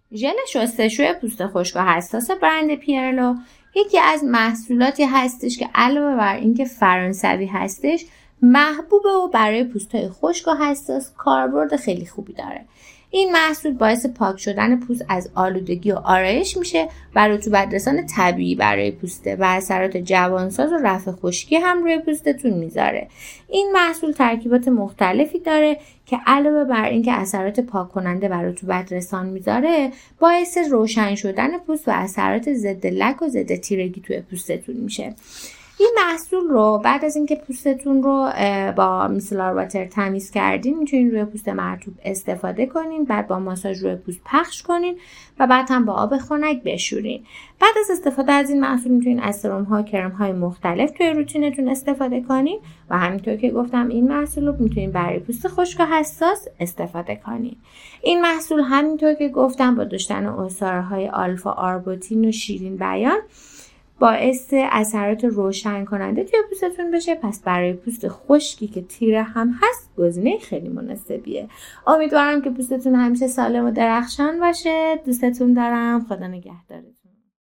ژل شستشوی پوست خشک و حساس برند پیرلو یکی از محصولاتی هستش که علاوه بر اینکه فرانسوی هستش محبوبه و برای پوست‌های خشک و حساس کاربرد خیلی خوبی داره. این محصول باعث پاک شدن پوست از آلودگی و آرایش میشه و رطوبت‌رسان طبیعی برای پوسته و اثرات جوانساز و رفع خشکی هم روی پوستتون میذاره. این محصول ترکیبات مختلفی داره که علاوه بر اینکه اثرات پاک کننده و رطوبت‌رسان میذاره، باعث روشن شدن پوست و اثرات ضد لک و ضد تیرگی توی پوستتون میشه. این محصول رو بعد از اینکه پوستتون رو با میسلار واتر تمیز کردین میتونین روی پوست مرطوب استفاده کنین، بعد با ماساژ روی پوست پخش کنین و بعد هم با آب خنک بشورین. بعد از استفاده از این محصول میتونین از سرم ها، کرم های مختلف توی روتینتون استفاده کنین و همینطور که گفتم این محصول رو میتونین برای پوست خشک و حساس استفاده کنین. این محصول همینطور که گفتم با داشتن عصاره‌های آلفا آربوتین و شیرین بیان باعث اثرات روشن کننده توی پوستتون بشه. پس برای پوست خشکی که تیره هم هست گزینه خیلی مناسبیه. امیدوارم که پوستتون همیشه سالم و درخشان باشه. دوستتون دارم. خدا نگهدارتون.